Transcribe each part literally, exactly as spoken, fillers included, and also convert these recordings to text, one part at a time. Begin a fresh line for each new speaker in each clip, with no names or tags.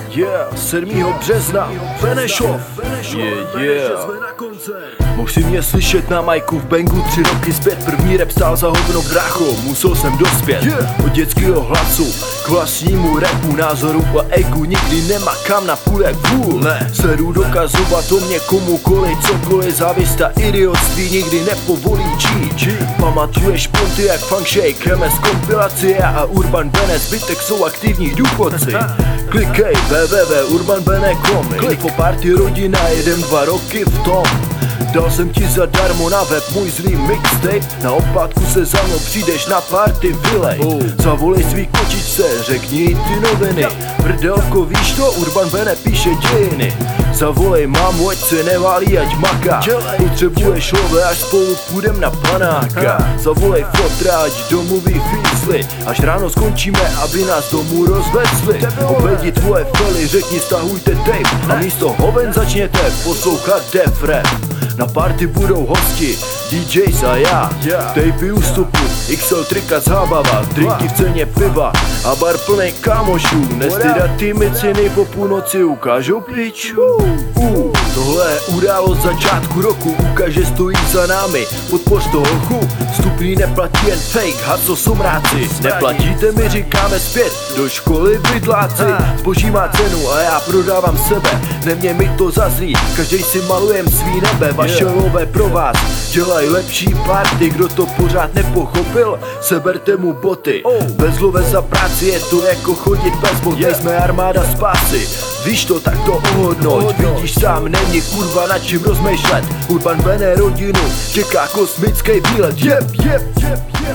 Yeah, sedmého března, Benešov, yeah, yeah. Mohl si mě slyšet na majku v Bengu tři roky zpět. První rap stál za hovno brácho, musel jsem dospět od dětského hlasu k vlastnímu rapu, názoru a egu. Nikdy nemakám na půl jak vůl, ne. Sedu dokazovat o mě komukoliv cokoliv, závist a idiotství nikdy nepovolí G. Pamatuješ ponty jak Funk Shake, M S kompilaci a Urban Bene, zbytek jsou aktivní důchodci. Klikej w w w tečka urban bene tečka com, info party rodina, jeden dva roky v tom. Dal jsem ti zadarmo na web můj zlý mixtape, na oplátku se za mnou přijdeš na party, vylej. oh. Zavolej svý kočičce, řekni jí ty noviny. Prdelko, víš to, Urban Bene píše dějiny. Zavolej mámu, ať se neválí, ať maká. Potřebuješ love, až spolu půjdem na panáka. Zavolej fotra, ať domluví físly, až ráno skončíme, aby nás domů rozvezli. Obejdi tvoje fely, řekni stahujte tape a místo hoven začněte poslouchat def rap. Na party budou hosti, D Js a já, tapy ústupu, X L trika zábava, drinky v ceně piva a bar plnej kámošů. Nestydat týmy ceny po půlnoci ukážou piču. uh, Tohle je událost začátku roku, ukáže stojí za námi, podpoř to hochu. Vstupný neplatí jen fake, haco somráci. Neplatíte mi, říkáme zpět, do školy bydláci. Zboží má cenu a já prodávám sebe, nemě mi to zazlí, každej si malujem svý nebe. Vaše lové pro vás dělají lepší party, kdo to pořád nepochopil, seberte mu boty. Bez love za práci je to jako chodit bez bot, nejsme armáda spásy. Víš to, tak to ohodnoť, vidíš sám, není kurva nad čím rozmýšlet. Urban Bene rodinu čeká kosmický výlet. Jep, jep, jep, jep.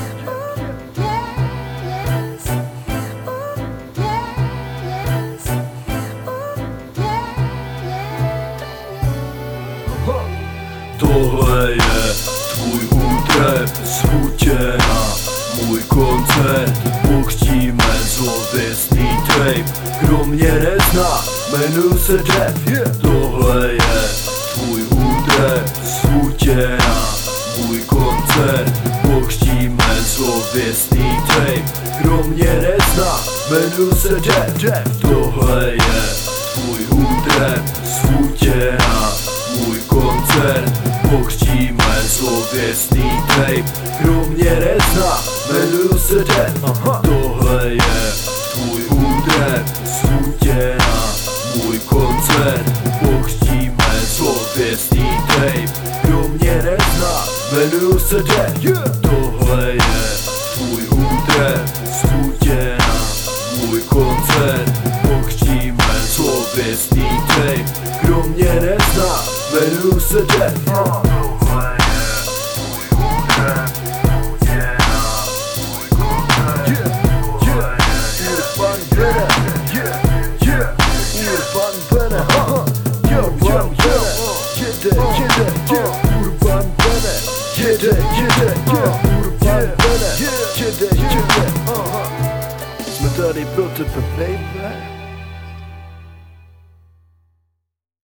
Tohle je tvůj útrep, svutěna, můj koncert, pokřtíme zlověstný tape. Kdo mě nezná, jmenuji se Def. Tohle je tvůj útrep, svutěna, můj koncert, pokřtíme zlověstný tape. Kdo mě nezná, jmenuji se Def. Tohle je tvůj útrep, svutěna, můj koncert, pokřtíme zlověstný tape. Kdo mě nezná, jmenuji se Def. Tohle je tvůj útrep, svutěna, můj koncert, pokřtíme zlověstný tape. Kdo mě nezná, jmenuji se Def. Tohle je tvůj útrep, svutěna, můj koncert, pokřtíme zlověstný tape. Kdo mě nezná, jmenuji se Def. Tohle je tvůj útrep, svutěna, můj koncert, tohle je Urban Bene. Urban Bene, Urban Bene, jede, jede, Urban Bene, jede, jede, Urban Bene, jede, jede. Jsme tady pro tebe, baby.